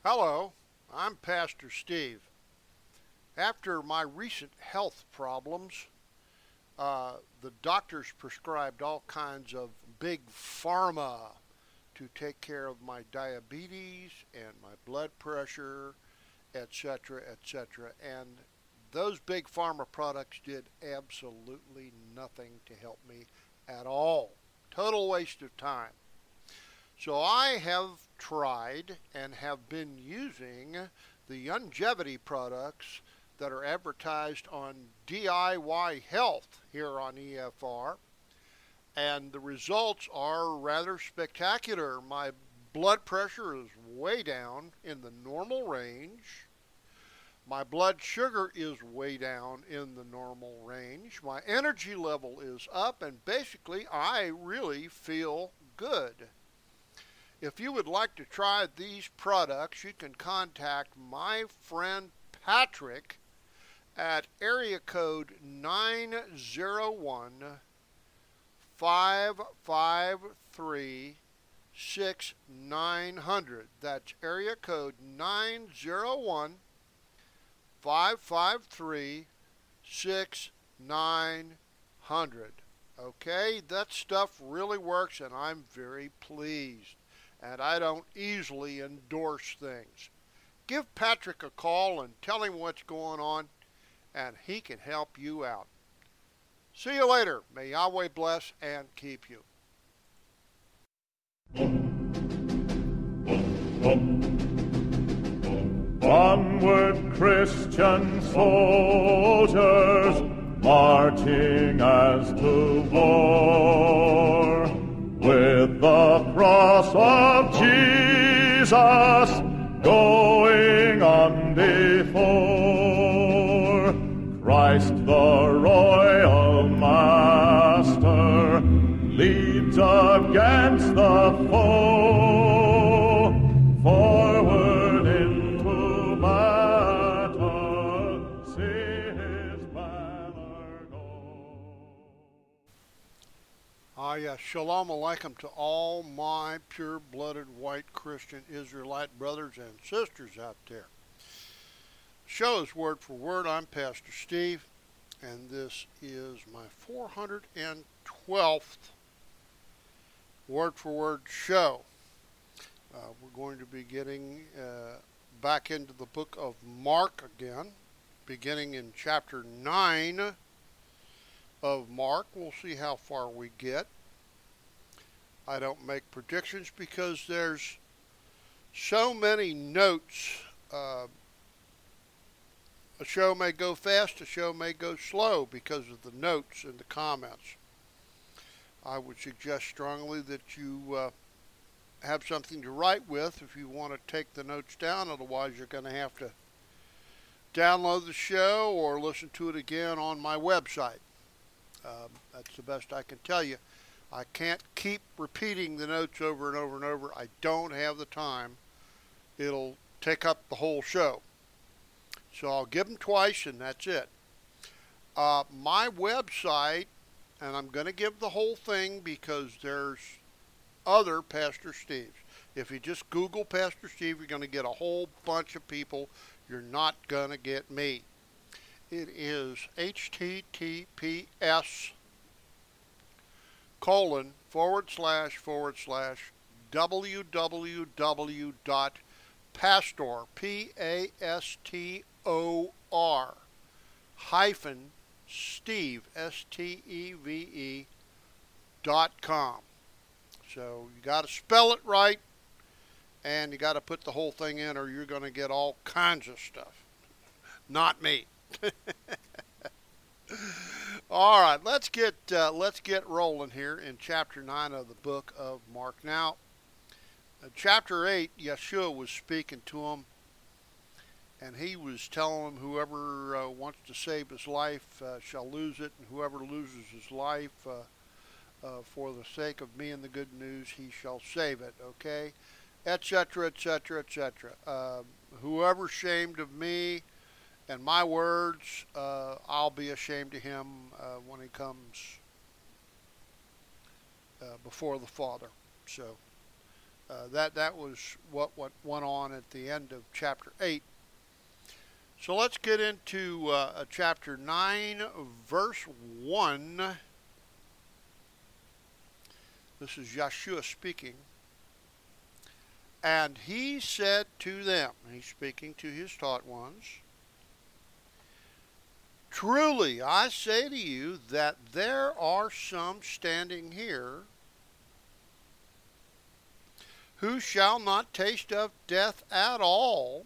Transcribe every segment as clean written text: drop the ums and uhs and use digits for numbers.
Hello, I'm Pastor Steve. After my recent health problems, the doctors prescribed all kinds of big pharma to take care of my diabetes and my blood pressure, etc., etc. And those big pharma products did absolutely nothing to help me at all. Total waste of time. So I have tried and have been using the longevity products that are advertised on DIY Health here on EFR, and the results are rather spectacular. My blood pressure is way down in the normal range. My blood sugar is way down in the normal range. My energy level is up, and basically, I really feel good. If you would like to try these products, you can contact my friend Patrick at area code 901 553 6900. That's area code 901 553 6900. Okay, that stuff really works, and I'm very pleased. And I don't easily endorse things. Give Patrick a call and tell him what's going on, and he can help you out. See you later. May Yahweh bless and keep you. Onward, Christian soldiers, marching as to war, with the cross of Jesus going on before. Christ the royal master leads against the foe, forward into battle, see his banner go. Yes, shalom aleichem to all my pure-blooded white Christian Israelite brothers and sisters out there. Show is word for word. I'm Pastor Steve, and this is my 412th word for word show. We're going to be getting back into the book of Mark again, beginning in chapter 9 of Mark. We'll see how far we get. I don't make predictions because there's so many notes. A show may go fast, a show may go slow because of the notes and the comments. I would suggest strongly that you have something to write with if you want to take the notes down. Otherwise, you're going to have to download the show or listen to it again on my website. That's the best I can tell you. I can't keep repeating the notes over and over and over. I don't have the time. It'll take up the whole show. So I'll give them twice, and that's it. My website, and I'm going to give the whole thing because there's other Pastor Steves. If you just Google Pastor Steve, you're going to get a whole bunch of people. You're not going to get me. It is https://www.pastor, Pastor, hyphen Steve, STEVE.com. So you got to spell it right, and you got to put the whole thing in, or you're going to get all kinds of stuff. Not me. All right, let's get rolling here in chapter 9 of the book of Mark. Now, chapter 8, Yeshua was speaking to him, and he was telling him whoever wants to save his life shall lose it, and whoever loses his life for the sake of me and the good news, he shall save it, okay? Etc., etc., etc. Whoever's ashamed of me and my words, I'll be ashamed of him when he comes before the Father. So That was what went on at the end of chapter 8. So let's get into chapter 9, verse 1. This is Yeshua speaking. And he said to them, he's speaking to his taught ones, truly I say to you that there are some standing here who shall not taste of death at all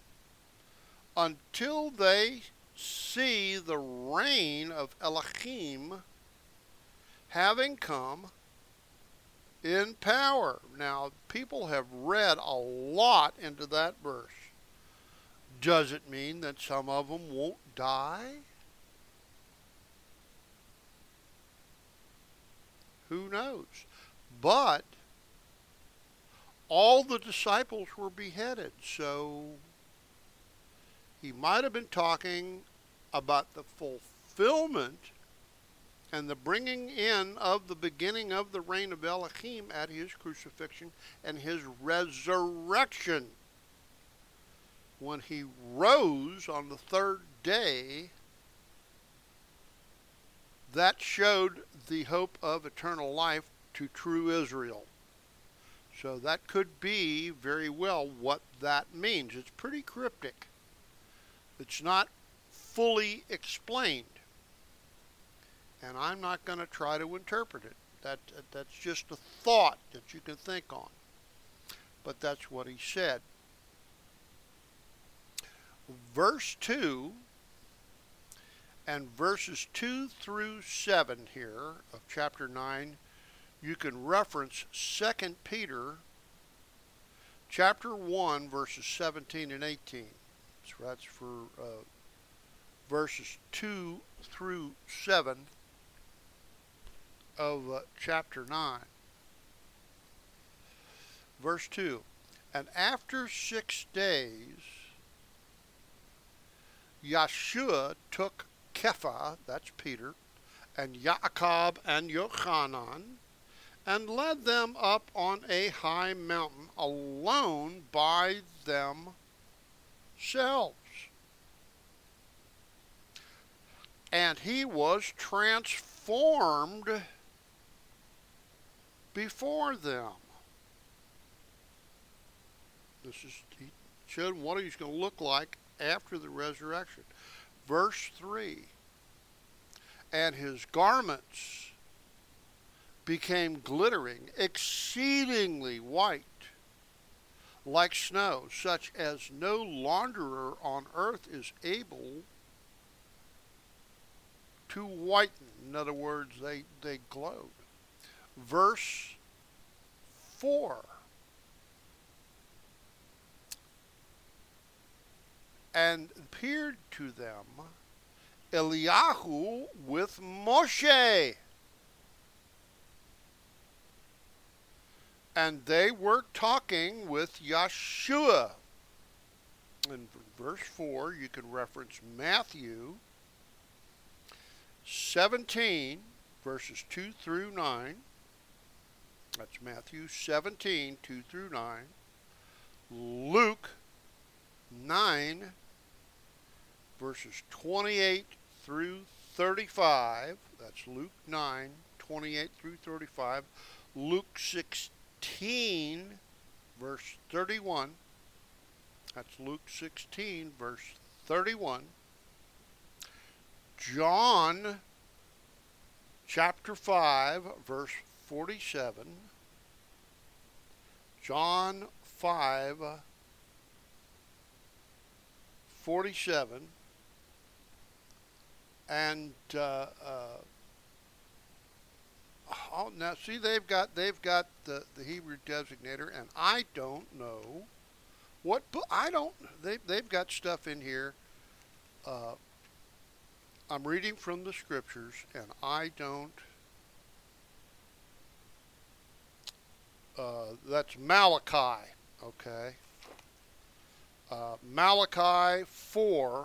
until they see the reign of Elohim having come in power. Now, people have read a lot into that verse. Does it mean that some of them won't die? Who knows? But all the disciples were beheaded, so he might have been talking about the fulfillment and the bringing in of the beginning of the reign of Elohim at his crucifixion and his resurrection. When he rose on the third day, that showed the hope of eternal life to true Israel. So that could be very well what that means. It's pretty cryptic. It's not fully explained. And I'm not going to try to interpret it. That's just a thought that you can think on. But that's what he said. Verse 2 and verses 2 through 7 here of chapter 9, you can reference 2 Peter chapter 1 verses 17 and 18. So that's for verses 2 through 7 of chapter 9. Verse 2, and after 6 days, Yeshua took Kepha, that's Peter, and Yaakov and Yochanan, and led them up on a high mountain alone by themselves. And he was transformed before them. This is, he showed what he's going to look like after the resurrection. Verse 3, and his garments became glittering, exceedingly white, like snow, such as no launderer on earth is able to whiten. In other words, they glowed. Verse 4, and appeared to them Eliyahu with Moshe. And they were talking with Yeshua. In verse 4, you can reference Matthew 17, verses 2 through 9. That's Matthew 17, 2 through 9. Luke 9, verses 28 through 35. That's Luke 9, 28 through 35. Luke 16, verse 31. That's Luke 16, verse 31. John chapter 5, verse 47. John 5, 47. And now see, they've got the Hebrew designator, and I don't know what they've got stuff in here. I'm reading from the scriptures, and I don't. That's Malachi, okay. Malachi 4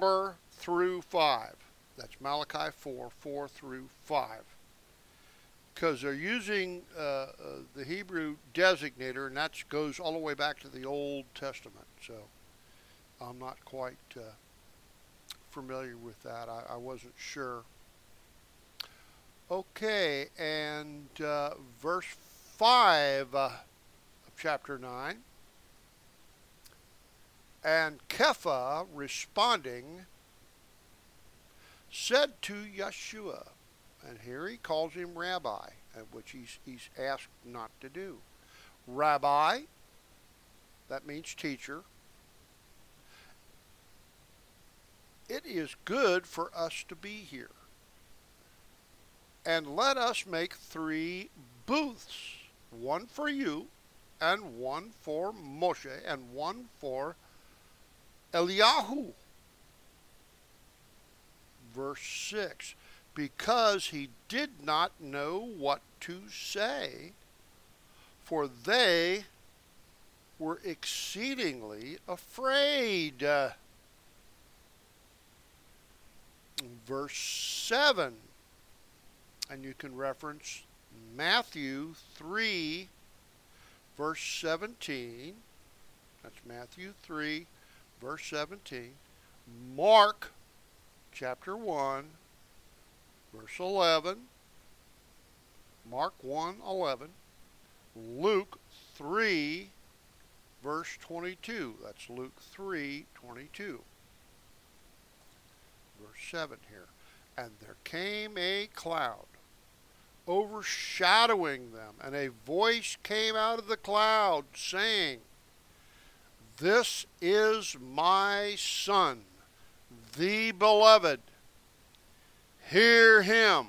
through 5. That's Malachi 4 through 5. because they're using the Hebrew designator, and that goes all the way back to the Old Testament. So I'm not quite familiar with that. I wasn't sure. Okay, and verse 5 of chapter 9. And Kepha, responding, said to Yeshua, and here he calls him Rabbi, which he's asked not to do. Rabbi, that means teacher. It is good for us to be here. And let us make 3 booths, one for you, and one for Moshe, and one for Eliyahu. Verse 6, because he did not know what to say, for they were exceedingly afraid. Verse 7, and you can reference Matthew 3, verse 17. That's Matthew 3, verse 17. Mark chapter 1, verse 11. Mark 1:11. Luke 3, verse 22. That's Luke 3:22. Verse 7 here. And there came a cloud overshadowing them, and a voice came out of the cloud saying, this is my Son, the Beloved. Hear him.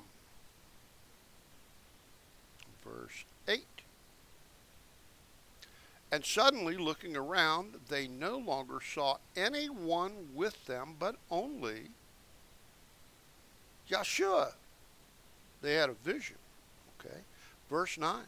Verse 8. And suddenly, looking around, they no longer saw anyone with them, but only Yeshua. They had a vision. Okay. Verse 9.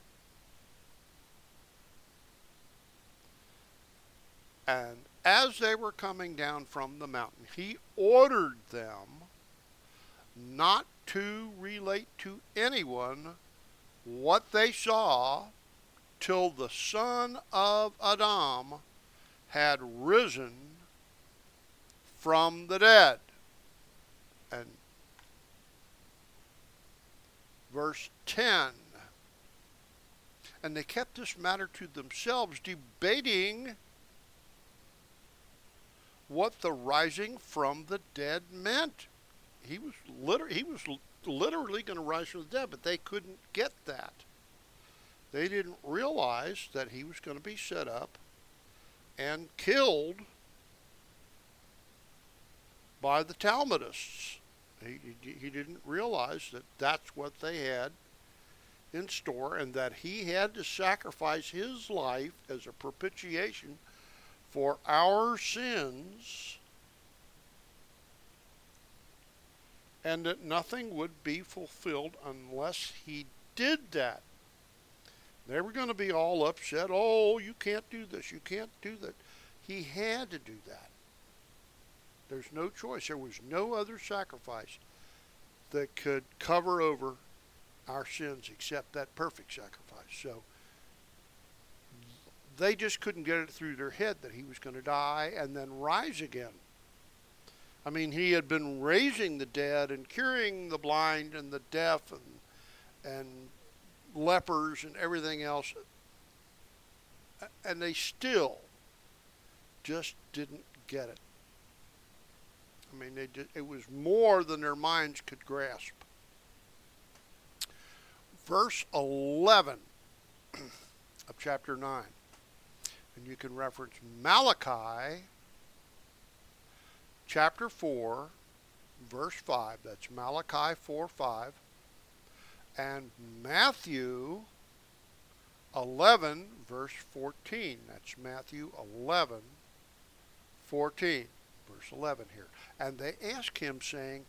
And as they were coming down from the mountain, he ordered them not to relate to anyone what they saw till the Son of Adam had risen from the dead. And verse 10, and they kept this matter to themselves, debating what the rising from the dead meant. He was literally going to rise from the dead, but they couldn't get that. They didn't realize that he was going to be set up and killed by the Talmudists. He didn't realize that that's what they had in store, and that he had to sacrifice his life as a propitiation for our sins, and that nothing would be fulfilled unless he did that. They were going to be all upset. Oh, you can't do this. You can't do that. He had to do that. There's no choice. There was no other sacrifice that could cover over our sins except that perfect sacrifice. So they just couldn't get it through their head that he was going to die and then rise again. I mean, he had been raising the dead and curing the blind and the deaf and lepers and everything else. And they still just didn't get it. I mean, it was more than their minds could grasp. Verse 11 of chapter 9. And you can reference Malachi chapter 4, verse 5. That's Malachi 4:5. And Matthew 11, verse 14. That's Matthew 11, 14. Verse 11 here. And they ask him, saying,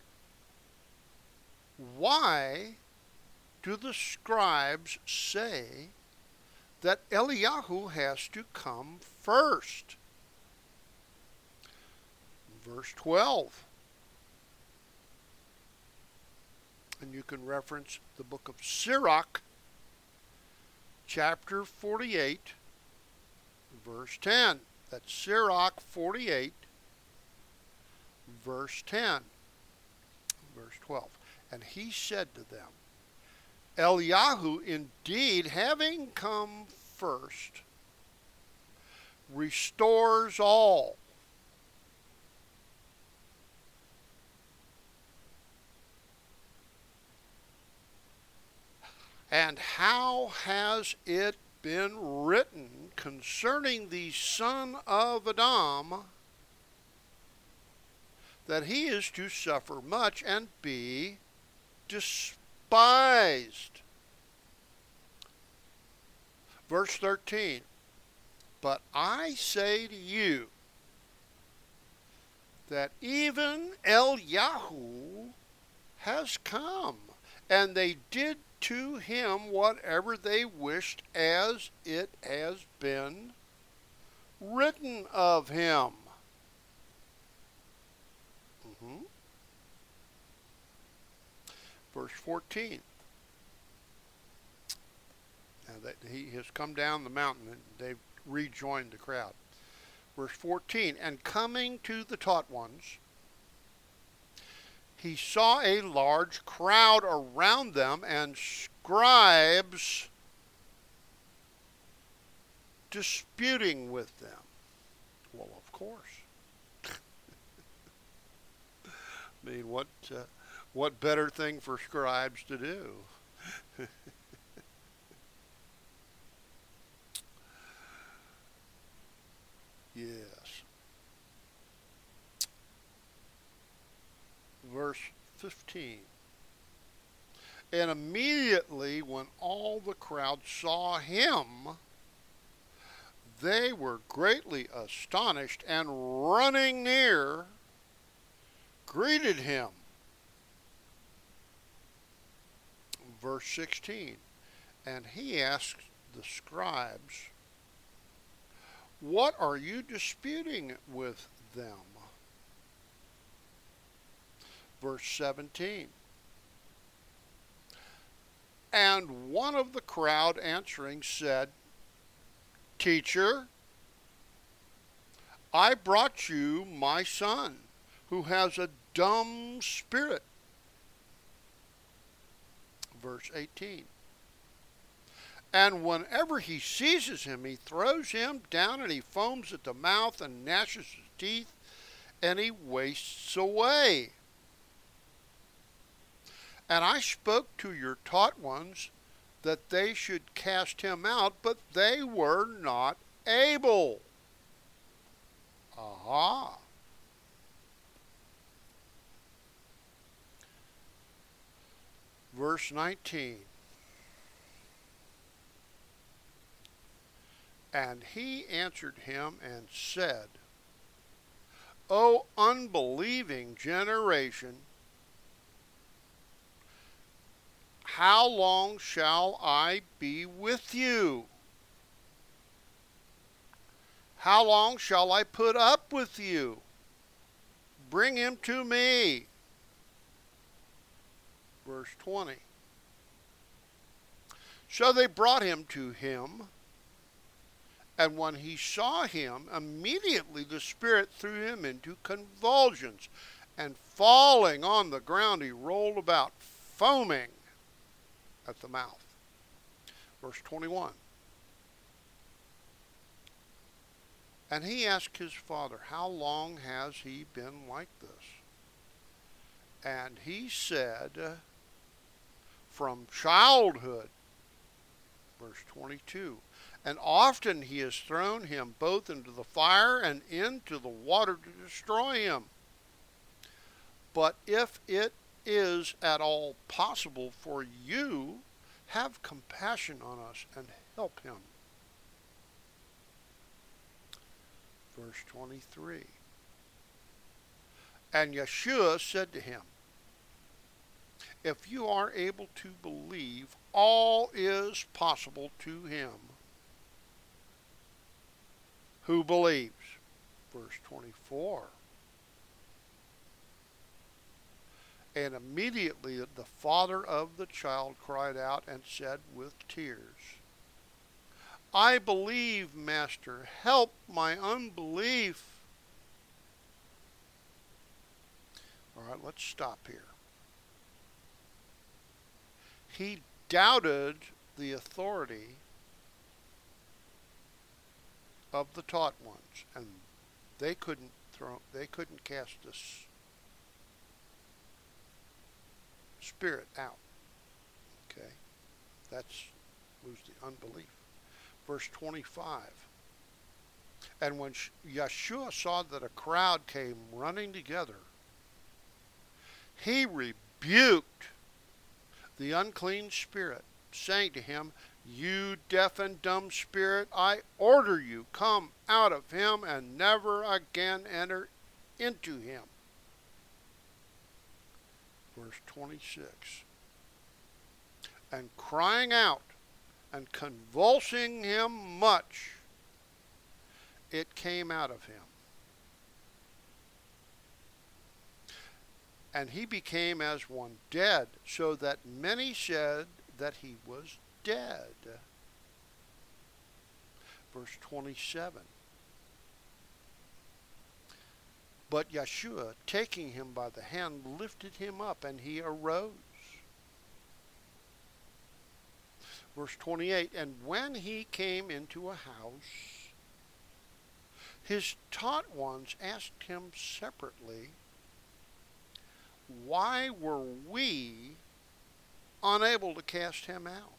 why do the scribes say that Eliyahu has to come first? Verse 12. And you can reference the book of Sirach, chapter 48, verse 10. That's Sirach 48, verse 10, verse 12. And he said to them, Eliyahu indeed, having come first, restores all. And how has it been written concerning the son of Adam, that he is to suffer much and be despised? Verse 13, but I say to you that even Eliyahu has come, and they did to him whatever they wished, as it has been written of him. Verse 14. Now that he has come down the mountain and they've rejoined the crowd. Verse 14. And coming to the taught ones, he saw a large crowd around them and scribes disputing with them. Well, of course. I mean, what better thing for scribes to do? Yes. Verse 15. And immediately when all the crowd saw him, they were greatly astonished, and running near, greeted him. Verse 16. And he asked the scribes, what are you disputing with them? Verse 17. And one of the crowd answering said, Teacher, I brought you my son, who has a dumb spirit. Verse 18. And whenever he seizes him, he throws him down, and he foams at the mouth and gnashes his teeth, and he wastes away. And I spoke to your taught ones that they should cast him out, but they were not able. Aha. Verse 19. And he answered him and said, O unbelieving generation, how long shall I be with you? How long shall I put up with you? Bring him to me. Verse 20. So they brought him to him, and when he saw him, immediately the Spirit threw him into convulsions, and falling on the ground, he rolled about, foaming at the mouth. Verse 21. And he asked his father, how long has he been like this? And he said, from childhood. Verse 22. And often he has thrown him both into the fire and into the water to destroy him. But if it is at all possible for you, have compassion on us and help him. Verse 23. And Yeshua said to him, if you are able to believe, all is possible to him who believes. Verse 24. And immediately the father of the child cried out and said with tears, I believe, Master, help my unbelief. All right, let's stop here. He doubted the authority of the taught ones, and they couldn't cast this spirit out. Okay, was the unbelief. Verse 25. And when Yeshua saw that a crowd came running together, he rebuked the unclean spirit, saying to him, You deaf and dumb spirit, I order you, come out of him and never again enter into him. Verse 26. And crying out and convulsing him much, it came out of him. And he became as one dead, so that many said that he was dead. Verse 27. But Yeshua, taking him by the hand, lifted him up, and he arose. Verse 28. And when he came into a house, his taught ones asked him separately, Why were we unable to cast him out?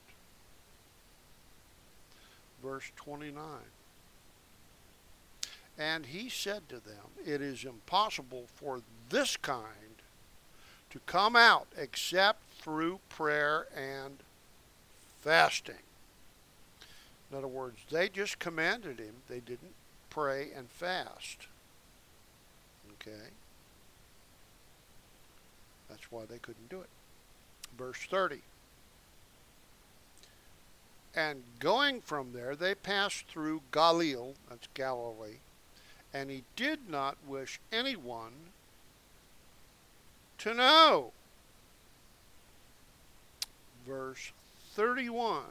Verse 29. And he said to them, It is impossible for this kind to come out except through prayer and fasting. In other words, they just commanded him. They didn't pray and fast. Okay? That's why they couldn't do it. Verse 30. And going from there, they passed through Galilee, that's Galilee, and he did not wish anyone to know. Verse 31,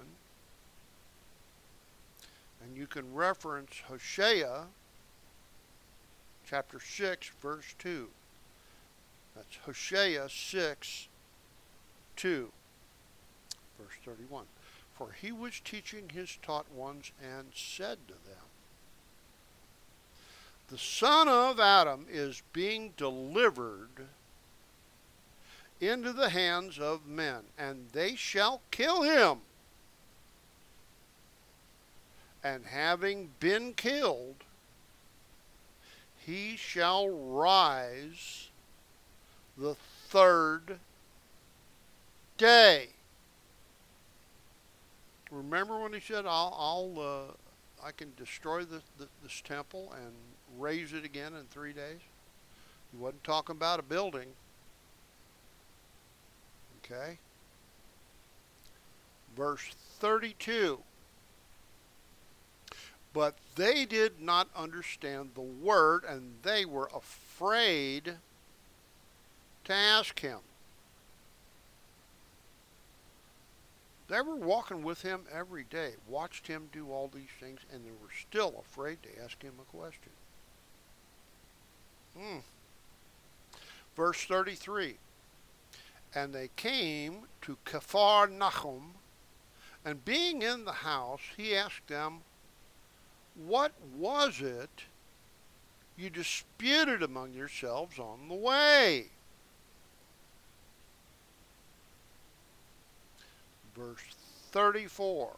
and you can reference Hosea chapter 6, verse 2. That's Hosea 6, 2, verse 31. For he was teaching his taught ones and said to them, The son of Adam is being delivered into the hands of men, and they shall kill him. And having been killed, he shall rise the third day. Remember when he said, I can destroy this temple and raise it again in 3 days? He wasn't talking about a building. Okay? Verse 32. But they did not understand the word, and they were afraid to ask him. They were walking with him every day, watched him do all these things, and they were still afraid to ask him a question. Verse 33. And they came to Capharnaum, and being in the house, he asked them, What was it you disputed among yourselves on the way? Verse 34.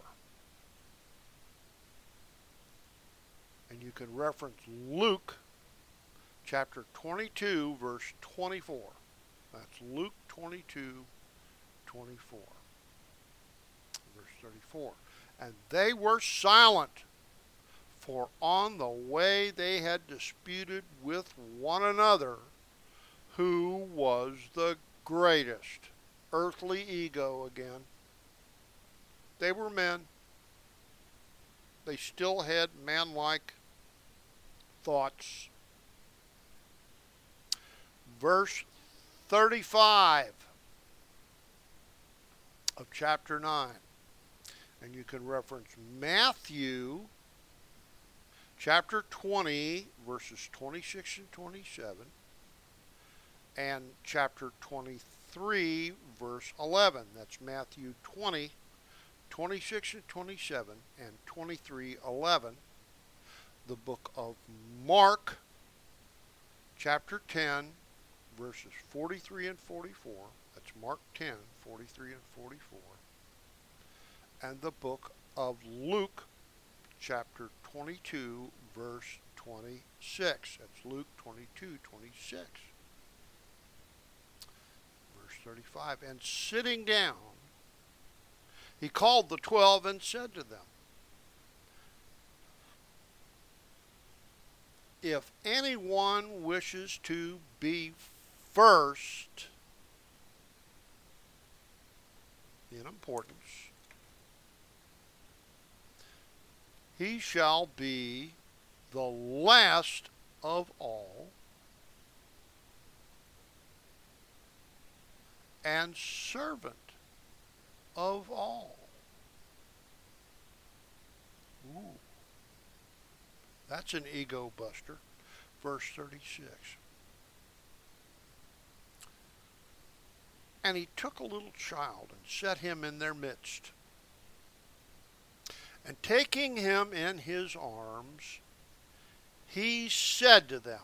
And you can reference Luke chapter 22, verse 24. That's Luke 22, 24. Verse 34. And they were silent, for on the way they had disputed with one another who was the greatest. Earthly ego again. They were men. They still had man-like thoughts. Verse 35 of chapter 9. And you can reference Matthew chapter 20, verses 26 and 27, and chapter 23, verse 11. That's Matthew 20, 26 and 27, and 23, 11. The book of Mark chapter 10, verses 43 and 44. That's Mark 10, 43 and 44. And the book of Luke, chapter 22, verse 26. That's Luke 22, 26. Verse 35. And sitting down, he called the 12 and said to them, if anyone wishes to be first in importance, he shall be the last of all and servant of all. Ooh. That's an ego buster. Verse 36. And he took a little child and set him in their midst. And taking him in his arms, he said to them,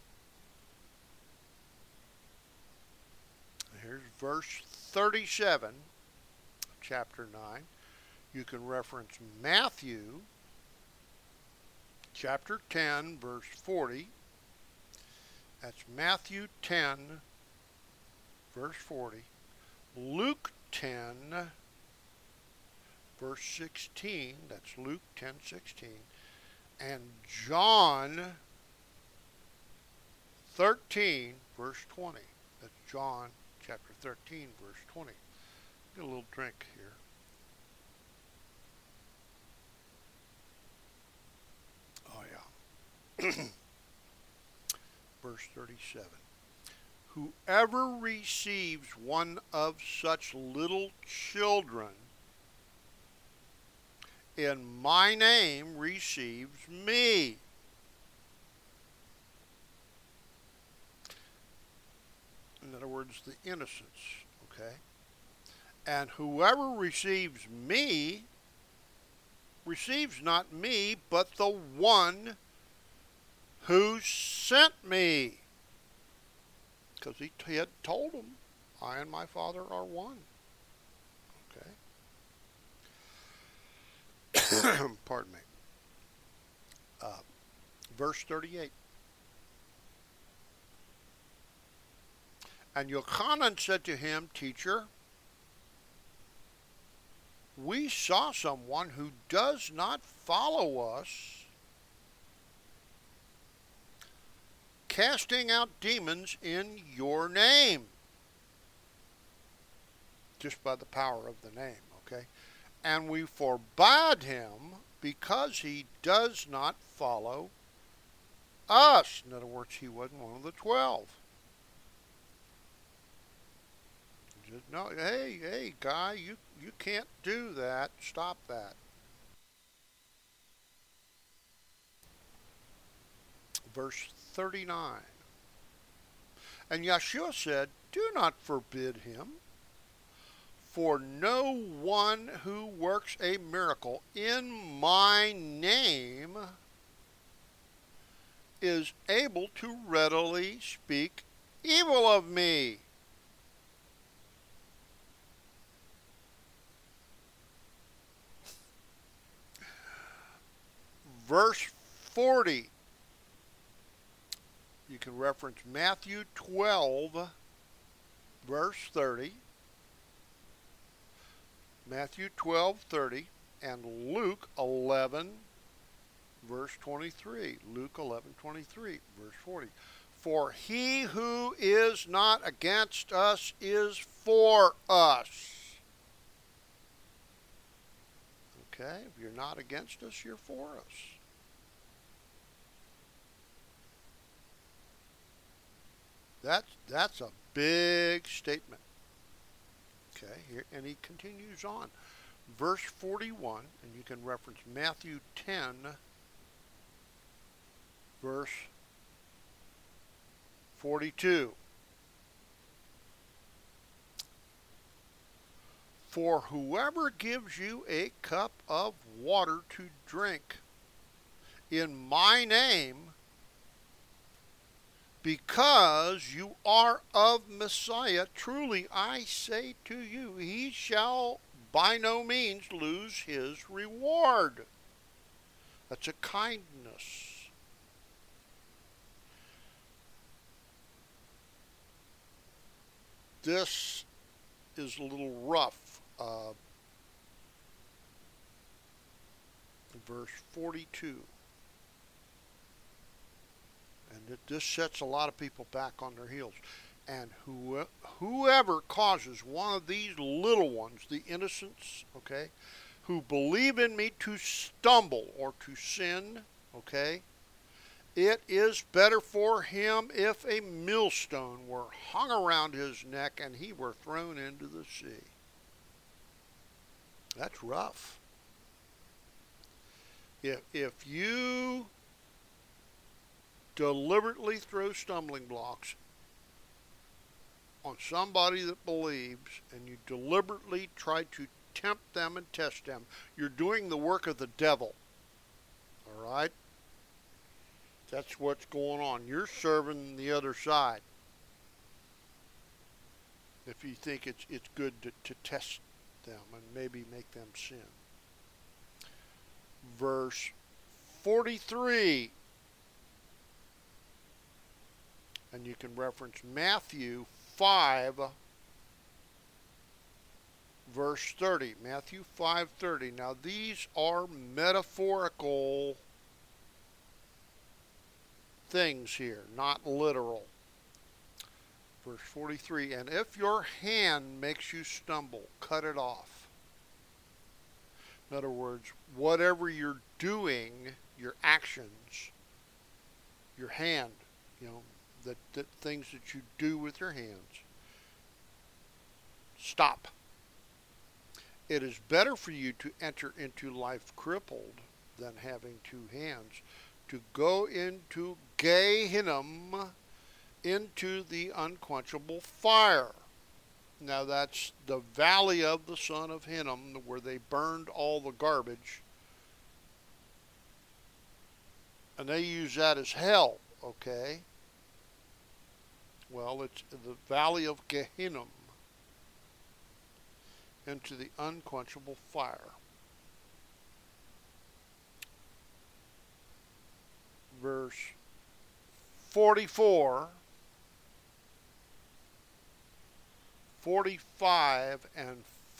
here's verse 37, chapter 9. You can reference Matthew, chapter 10, verse 40. That's Matthew 10, verse 40. Luke 10, verse 16. That's Luke 10:16. And John 13, verse 20. That's John chapter 13, verse 20. Get a little drink here. Oh, yeah. Verse 37. Whoever receives one of such little children in my name receives me. In other words, the innocence, okay? And whoever receives me receives not me, but the one who sent me. Because he had told them, I and my Father are one. Okay? Pardon me. Verse 38. And Yochanan said to him, Teacher, we saw someone who does not follow us casting out demons in your name. Just by the power of the name, okay? And we forbade him because he does not follow us. In other words, he wasn't one of the 12. Just, no, hey, guy, you can't do that. Stop that. Verse 39. And Yeshua said, do not forbid him, for no one who works a miracle in my name is able to readily speak evil of me. Verse 40. You can reference Matthew 12, verse 30. Matthew 12:30, and Luke 11, verse 23. Luke 11:23, verse 40. For he who is not against us is for us. Okay, if you're not against us, you're for us. That's a big statement. Okay, here, and he continues on. Verse 41, and you can reference Matthew 10, verse 42. For whoever gives you a cup of water to drink in my name, because you are of Messiah, truly I say to you, he shall by no means lose his reward. That's a kindness. This is a little rough. Verse 42. And this sets a lot of people back on their heels. And whoever causes one of these little ones, the innocents, okay, who believe in me to stumble or to sin, okay, it is better for him if a millstone were hung around his neck and he were thrown into the sea. That's rough. If you deliberately throw stumbling blocks on somebody that believes, and you deliberately try to tempt them and test them, you're doing the work of the devil. All right? That's what's going on. You're serving the other side. If you think it's good to test them and maybe make them sin. Verse 43. And you can reference Matthew 5, verse 30. Matthew 5:30. Now these are metaphorical things here, not literal. Verse 43. And if your hand makes you stumble, cut it off. In other words, whatever you're doing, your actions, your hand, the things that you do with your hands, stop. It is better for you to enter into life crippled than having two hands, to go into Gehenna, into the unquenchable fire. Now that's the valley of the son of Hinnom, where they burned all the garbage. And they use that as hell, okay? Well, it's the valley of Gehenna, into the unquenchable fire. Verse 44, 45, and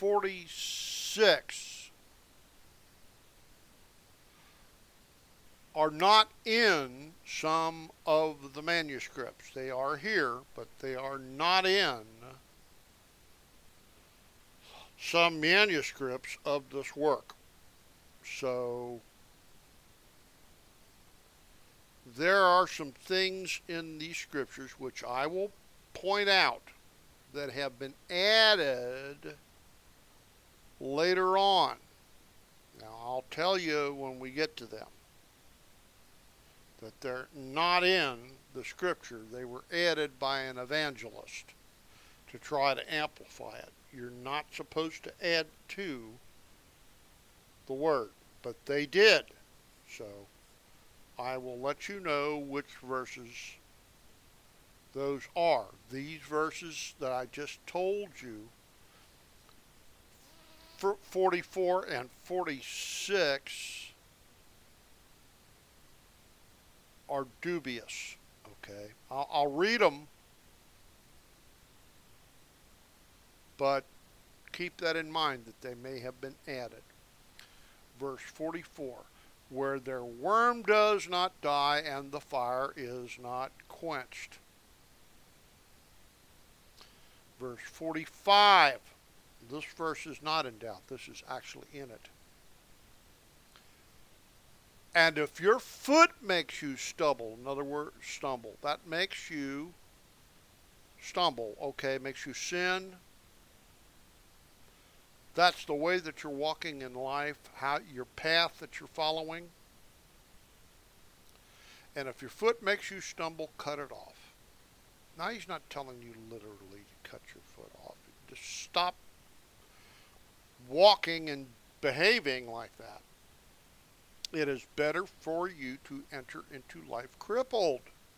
46 are not in some of the manuscripts. They are here, but they are not in some manuscripts of this work. So there are some things in these scriptures which I will point out that have been added later on. Now I'll tell you when we get to them that they're not in the scripture. They were added by an evangelist to try to amplify it. You're not supposed to add to the word, but they did. So I will let you know which verses those are. These verses that I just told you, 44 and 46, are dubious. Okay, I'll read them, but keep that in mind that they may have been added. Verse 44, where their worm does not die and the fire is not quenched. Verse 45, this verse is not in doubt. This is actually in it. And if your foot makes you stumble, in other words, stumble, that makes you stumble. Okay, makes you sin. That's the way that you're walking in life, how your path that you're following. And if your foot makes you stumble, cut it off. Now, he's not telling you literally to cut your foot off. Just stop walking and behaving like that. It is better for you to enter into life crippled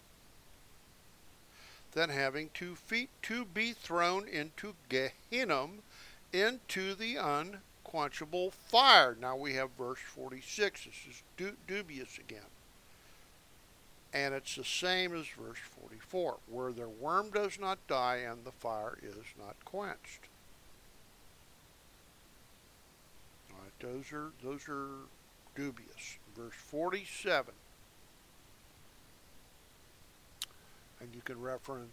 than having 2 feet to be thrown into Gehenna, into the unquenchable fire. Now we have verse 46. This is dubious again. And it's the same as verse 44, where their worm does not die and the fire is not quenched. All right, those are dubious. Verse 47. And you can reference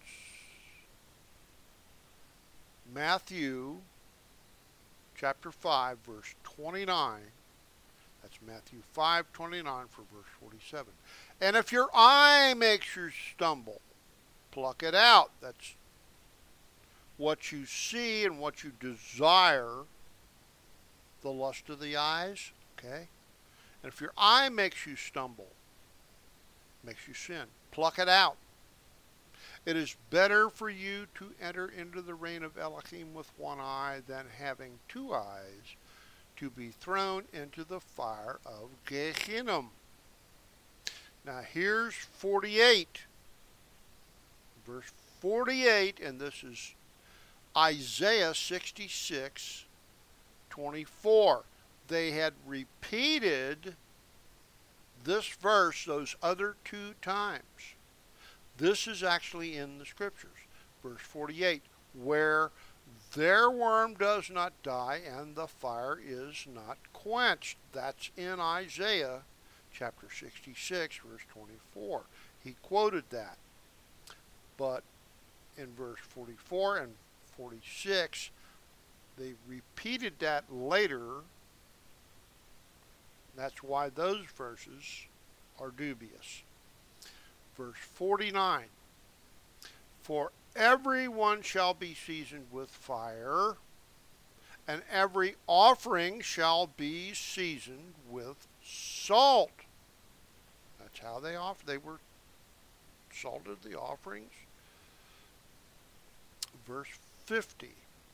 Matthew chapter 5, verse 29. That's Matthew 5:29 for verse 47. And if your eye makes you stumble, pluck it out. That's what you see and what you desire, the lust of the eyes, okay? And if your eye makes you stumble, makes you sin, pluck it out. It is better for you to enter into the reign of Elohim with one eye than having 2 eyes to be thrown into the fire of Gehenna. Now here's 48. Verse 48, and this is Isaiah 66:24. They had repeated this verse those other 2 times. This is actually in the scriptures. Verse 48, where their worm does not die and the fire is not quenched. That's in Isaiah chapter 66, verse 24. He quoted that. But in verse 44 and 46, they repeated that later. That's why those verses are dubious. Verse 49, for everyone shall be seasoned with fire, and every offering shall be seasoned with salt. That's how they offered. They were salted, the offerings. Verse 50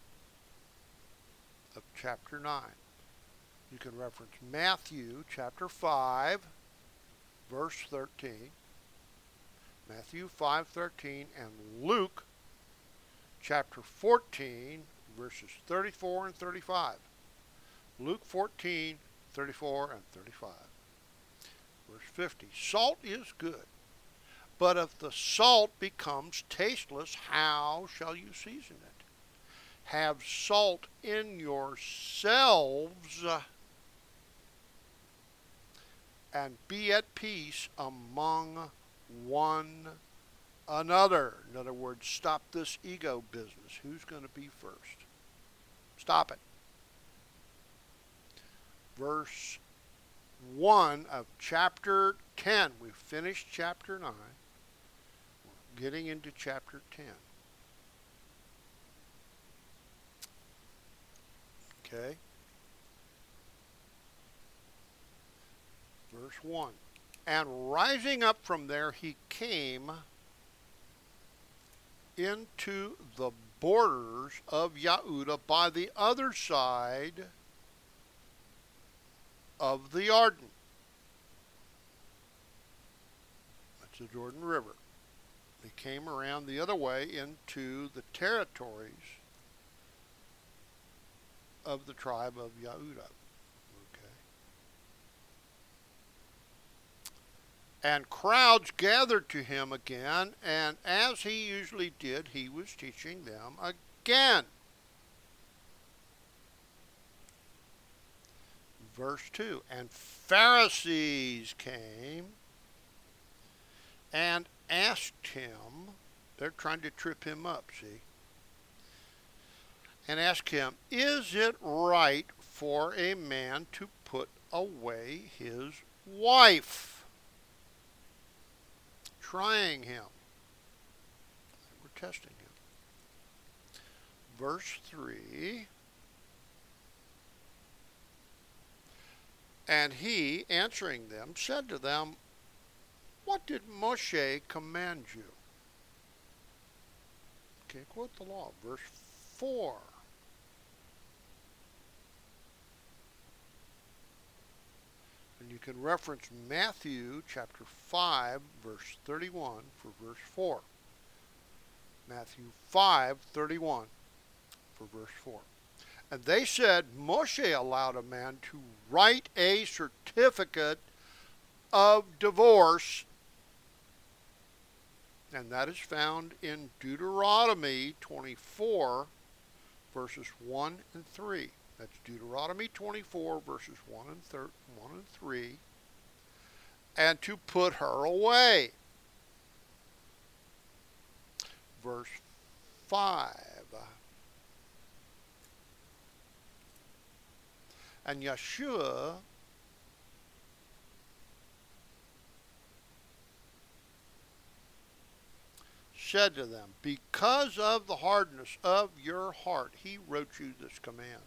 of chapter 9. You can reference Matthew chapter 5, verse 13. Matthew 5:13 and Luke chapter 14, verses 34 and 35. Luke 14:34 and 35. Verse 50. Salt is good, but if the salt becomes tasteless, how shall you season it? Have salt in yourselves and be at peace among one another. In other words, stop this ego business. Who's going to be first? Stop it. Verse 1 of chapter 10. We've finished chapter 9. We're getting into chapter 10. Okay. Verse 1. And rising up from there, he came into the borders of Yehudah by the other side of the Jordan. That's the Jordan River. He came around the other way into the territories of the tribe of Yehudah. And crowds gathered to him again, and as he usually did, he was teaching them again. Verse 2, and Pharisees came and asked him, they're trying to trip him up, see, and asked him, is it right for a man to put away his wife? Trying him. They were testing him. verse 3. And he, answering them, said to them, what did Moshe command you? Okay, quote the law. Verse 4. And you can reference Matthew chapter 5, verse 31 for verse 4. Matthew 5:31 for verse 4. And they said, Moshe allowed a man to write a certificate of divorce, and that is found in Deuteronomy 24, verses 1 and 3. That's Deuteronomy 24, verses 1 and 3. And to put her away. Verse 5. And Yeshua said to them, because of the hardness of your heart, he wrote you this command.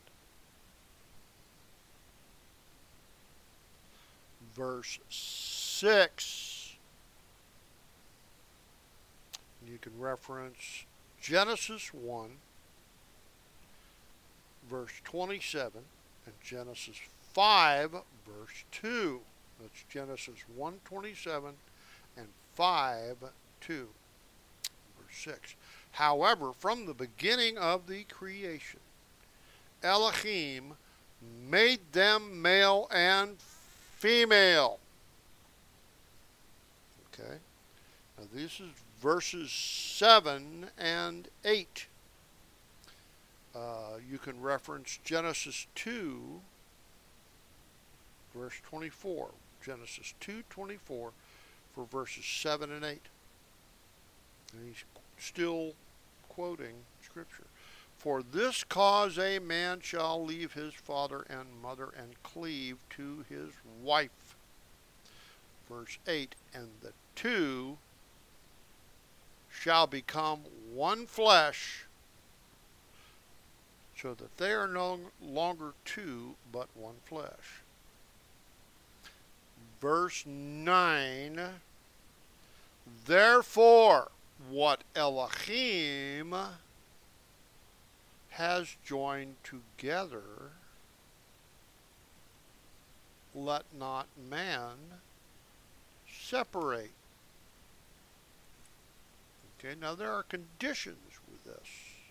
Verse 6. You can reference Genesis 1, verse 27, and Genesis 5, verse 2. That's Genesis 1:27 and 5:2. 6. However, from the beginning of the creation, Elohim made them male and female. Okay. Now this is verses 7 and 8. You can reference Genesis 2, verse 24. Genesis 2:24 for verses 7 and 8. And he's still quoting Scripture. For this cause a man shall leave his father and mother and cleave to his wife. Verse 8. And the two shall become one flesh, so that they are no longer two, but one flesh. Verse 9. Therefore, what Elohim has joined together, let not man separate. Okay, now there are conditions with this.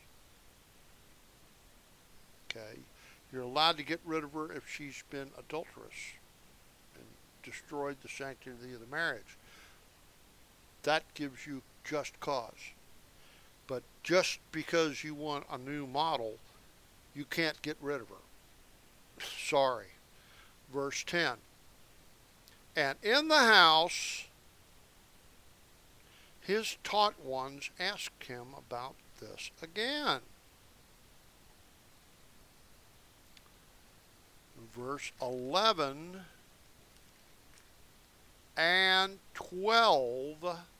Okay, you're allowed to get rid of her if she's been adulterous and destroyed the sanctity of the marriage. That gives you just cause. But just because you want a new model, you can't get rid of her. Sorry. Verse 10. And in the house, his taught ones asked him about this again. Verse 11 and 12,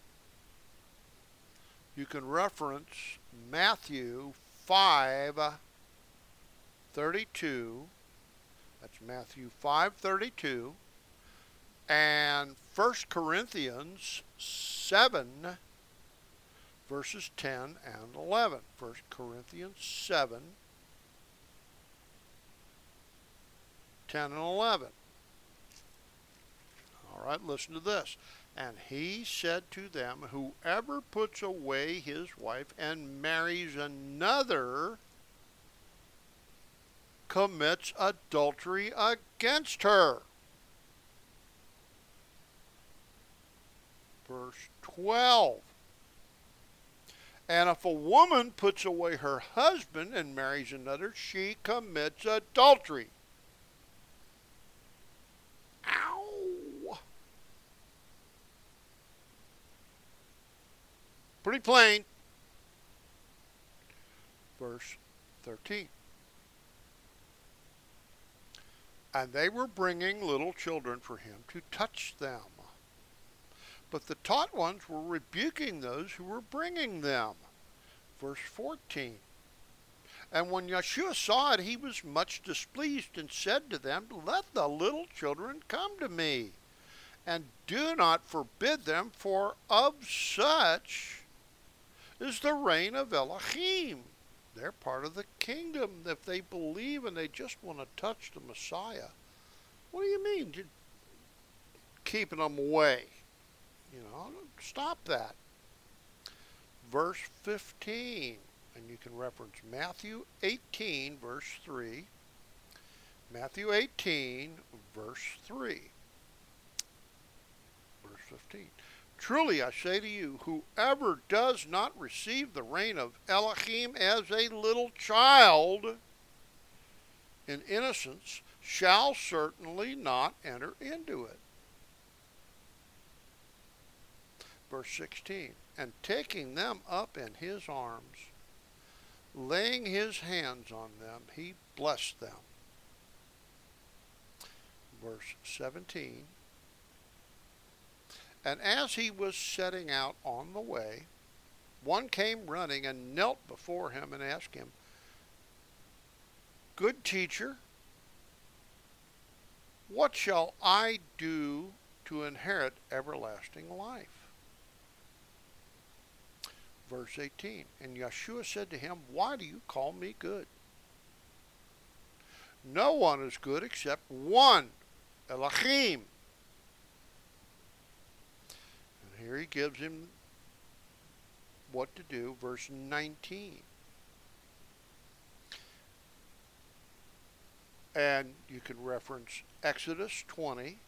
you can reference Matthew 5:32. That's Matthew 5:32, and 1 Corinthians 7, verses 10 and 11. 1 Corinthians 7, 10 and 11. All right, listen to this. And he said to them, whoever puts away his wife and marries another commits adultery against her. Verse 12. And if a woman puts away her husband and marries another, she commits adultery. Ow! Pretty plain. Verse 13. And they were bringing little children for him to touch them. But the taught ones were rebuking those who were bringing them. Verse 14. And when Yeshua saw it, he was much displeased and said to them, "Let the little children come to me, and do not forbid them, for of such is the reign of Elohim." They're part of the kingdom if they believe and they just want to touch the Messiah. What do you mean? You're keeping them away. Stop that. Verse 15, and you can reference Matthew 18, verse 3. Matthew 18, verse 3. Verse 15. "Truly I say to you, whoever does not receive the reign of Elohim as a little child in innocence shall certainly not enter into it." Verse 16. "And taking them up in his arms, laying his hands on them, he blessed them." Verse 17. "And as he was setting out on the way, one came running and knelt before him and asked him, 'Good teacher, what shall I do to inherit everlasting life?' Verse 18. "And Yeshua said to him, 'Why do you call me good? No one is good except one, Elohim.'" And here he gives him what to do. Verse 19. And you can reference Exodus 20,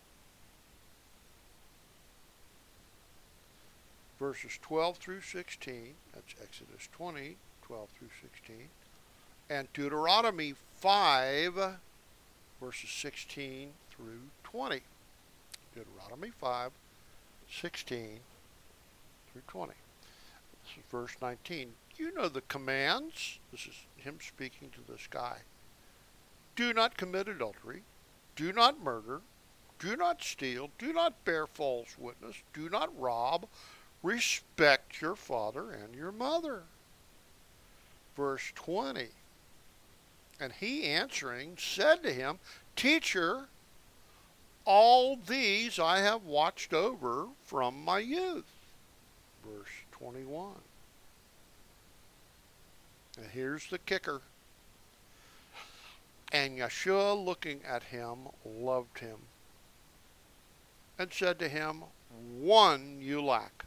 verses 12 through 16. That's Exodus 20, 12 through 16. And Deuteronomy 5, verses 16 through 20. Deuteronomy 5, 16 through 20. This is verse 19. "You know the commands." This is him speaking to this guy. "Do not commit adultery. Do not murder. Do not steal. Do not bear false witness. Do not rob. Respect your father and your mother." Verse 20. "And he answering said to him, 'Teacher, all these I have watched over from my youth.'" Verse 21. And here's the kicker. "And Yeshua, looking at him, loved him, and said to him, 'One you lack.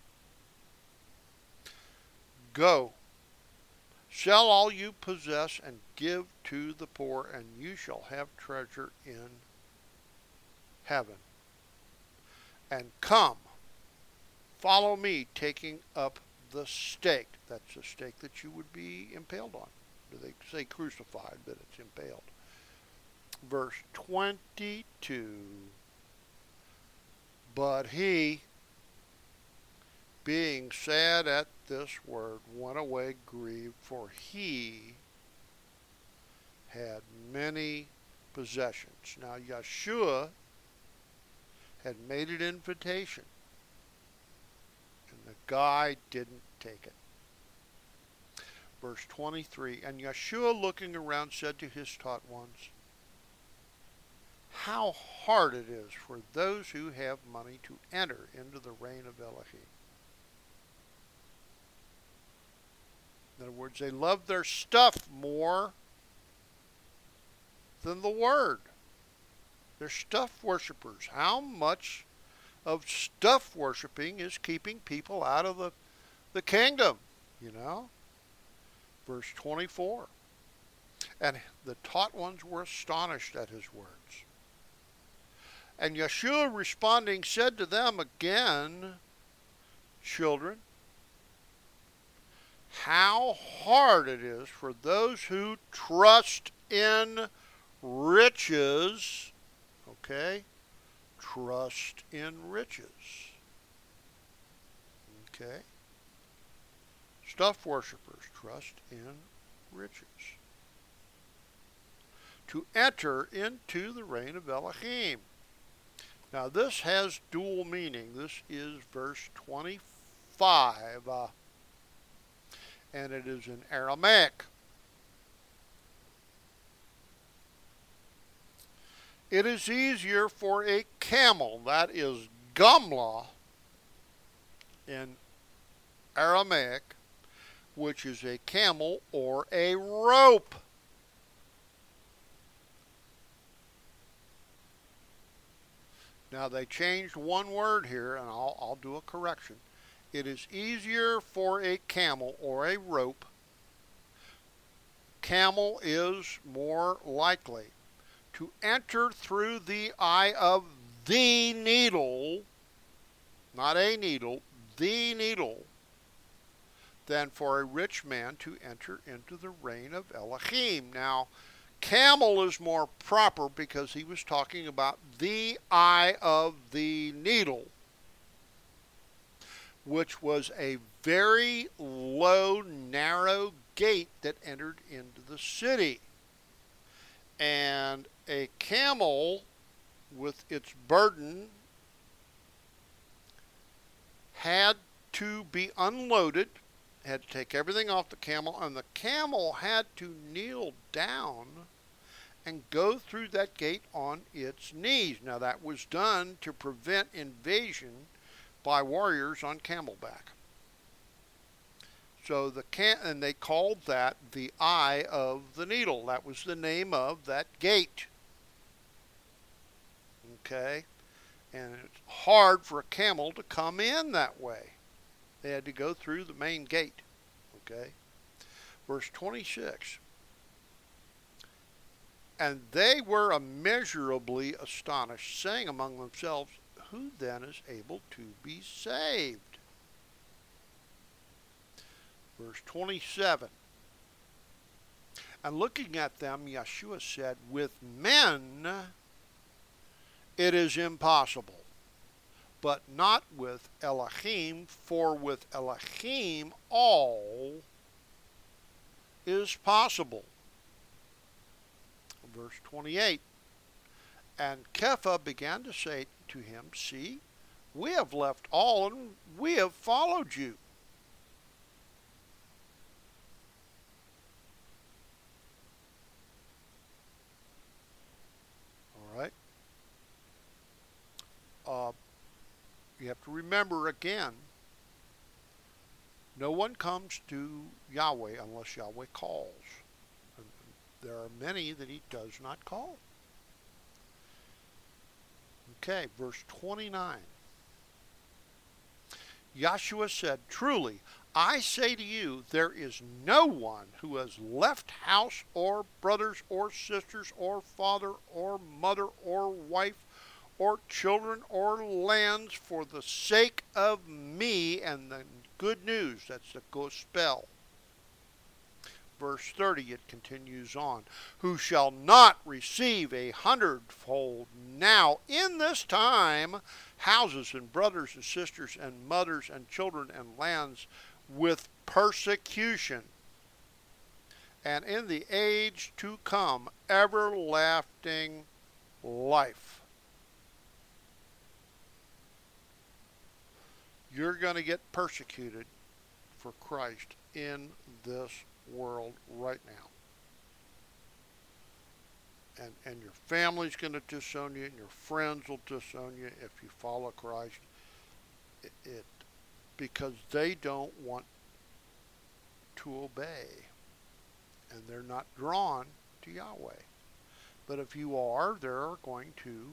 Go, sell all you possess and give to the poor, and you shall have treasure in heaven. And come, follow me,' taking up the stake." That's the stake that you would be impaled on. They say crucified, but it's impaled. Verse 22. "But he, being sad at this word, went away grieved, for he had many possessions." Now Yeshua had made an invitation, and the guy didn't take it. Verse 23. "And Yeshua, looking around, said to his taught ones, 'How hard it is for those who have money to enter into the reign of Elohim.'" In other words, they love their stuff more than the Word. They're stuff worshipers. How much of stuff worshiping is keeping people out of the kingdom, Verse 24. "And the taught ones were astonished at his words. And Yeshua responding said to them again, 'Children, how hard it is for those who trust in riches,'" okay? Trust in riches. Okay? Stuff worshippers trust in riches. "To enter into the reign of Elohim." Now this has dual meaning. This is verse 25. And it is in Aramaic. It is easier for a camel, that is gamla in Aramaic, which is a camel or a rope. Now they changed one word here, and I'll do a correction. It is easier for a camel or a rope. Camel is more likely to enter through the eye of the needle, not a needle, the needle, than for a rich man to enter into the reign of Elohim. Now, camel is more proper because he was talking about the eye of the needle, which was a very low, narrow gate that entered into the city. And a camel with its burden had to be unloaded, had to take everything off the camel, and the camel had to kneel down and go through that gate on its knees. Now that was done to prevent invasion by warriors on camelback. So and they called that the eye of the needle. That was the name of that gate. Okay? And it's hard for a camel to come in that way. They had to go through the main gate. Okay? Verse 26. And they were immeasurably astonished, saying among themselves, who then is able to be saved? Verse 27. And looking at them, Yeshua said, with men it is impossible, but not with Elohim, for with Elohim all is possible. Verse 28. And Kepha began to say to him, see, we have left all and we have followed you. All right. You have to remember again, no one comes to Yahweh unless Yahweh calls. And there are many that he does not call. Okay, verse 29. Yahshua said, truly, I say to you, there is no one who has left house or brothers or sisters or father or mother or wife or children or lands for the sake of me and the good news, that's the gospel. Verse 30, it continues on, who shall not receive 100-fold now in this time houses and brothers and sisters and mothers and children and lands with persecution, and in the age to come everlasting life. You're going to get persecuted for Christ in this world right now. And your family's going to disown you, and your friends will disown you if you follow Christ. Because they don't want to obey. And they're not drawn to Yahweh. But if you are, there are going to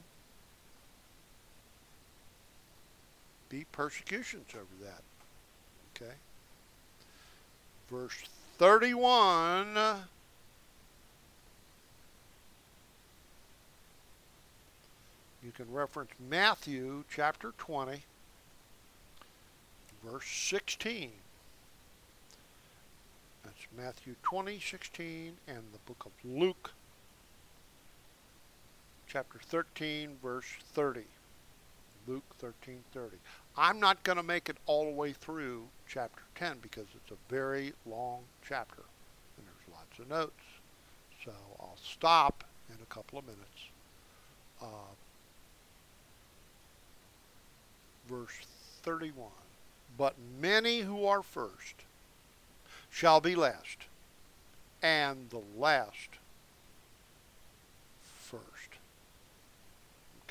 be persecutions over that. Okay? Verse 31. You can reference Matthew chapter 20, verse 16. That's Matthew 20:16, and the book of Luke chapter 13, verse 30. Luke 13:30. I'm not going to make it all the way through chapter 10 because it's a very long chapter and there's lots of notes. So I'll stop in a couple of minutes. Verse 31. But many who are first shall be last, and the last first.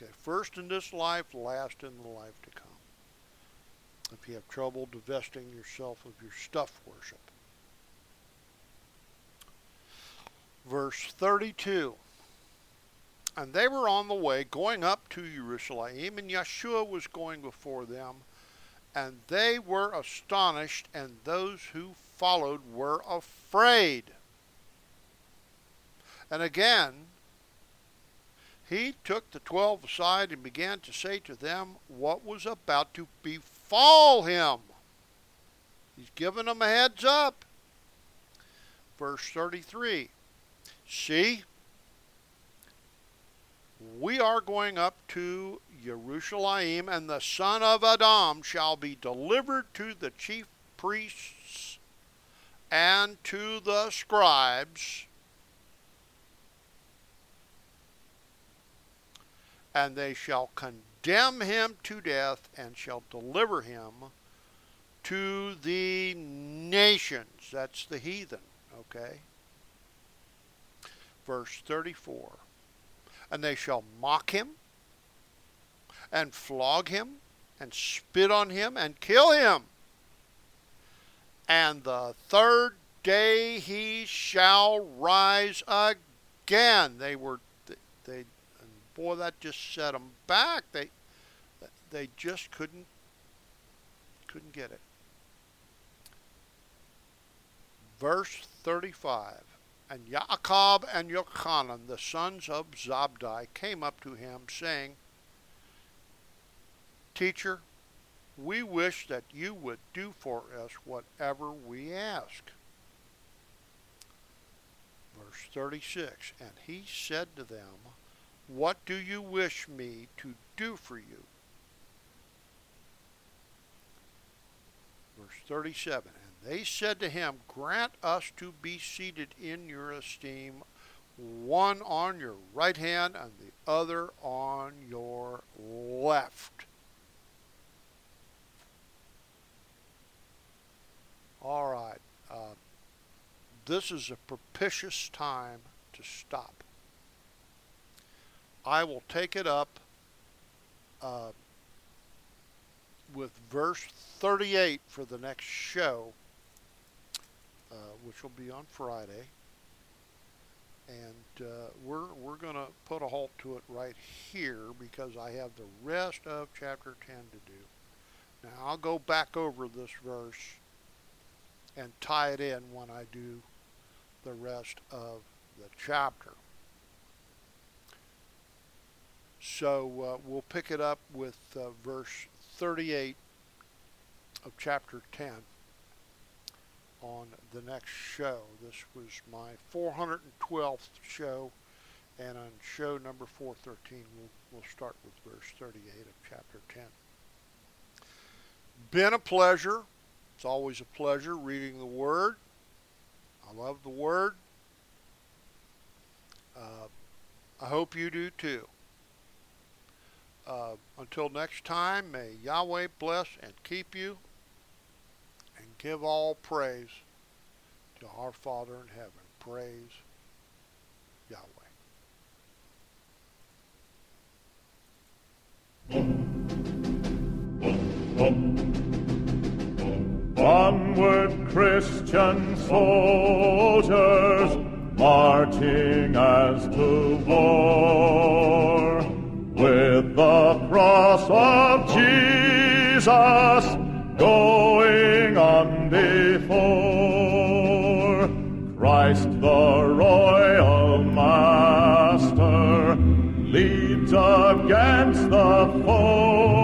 Okay, first in this life, last in the life to come. If you have trouble divesting yourself of your stuff worship. Verse 32. And they were on the way going up to Jerusalem, and Yeshua was going before them, and they were astonished, and those who followed were afraid. And again, he took the 12 aside and began to say to them what was about to befall him. He's giving them a heads up. Verse 33. See, we are going up to Jerusalem, and the son of Adam shall be delivered to the chief priests and to the scribes, and they shall condemn him to death, and shall deliver him to the nations. That's the heathen, okay? Verse 34. And they shall mock him, and flog him, and spit on him, and kill him. And the third day he shall rise again. They and boy, that just set them back. They just couldn't get it. Verse 35. And Yaakov and Yochanan, the sons of Zabdi, came up to him, saying, Teacher, we wish that you would do for us whatever we ask. Verse 36. And he said to them, What do you wish me to do for you? Verse 37. They said to him, Grant us to be seated in your esteem, one on your right hand and the other on your left. All right. This is a propitious time to stop. I will take it up with verse 38 for the next show. Which will be on Friday, and we're going to put a halt to it right here because I have the rest of chapter 10 to do. Now I'll go back over this verse and tie it in when I do the rest of the chapter. So we'll pick it up with verse 38 of chapter 10. On the next show. This was my 412th show, and on show number 413 we'll start with verse 38 of chapter 10. Been a pleasure. It's always a pleasure reading the Word. I love the Word. I hope you do too. Until next time, may Yahweh bless and keep you. Give all praise to our Father in heaven. Praise Yahweh. Onward, Christian soldiers, marching as to war, with the cross of Jesus going on before. Christ the royal master leads against the foe.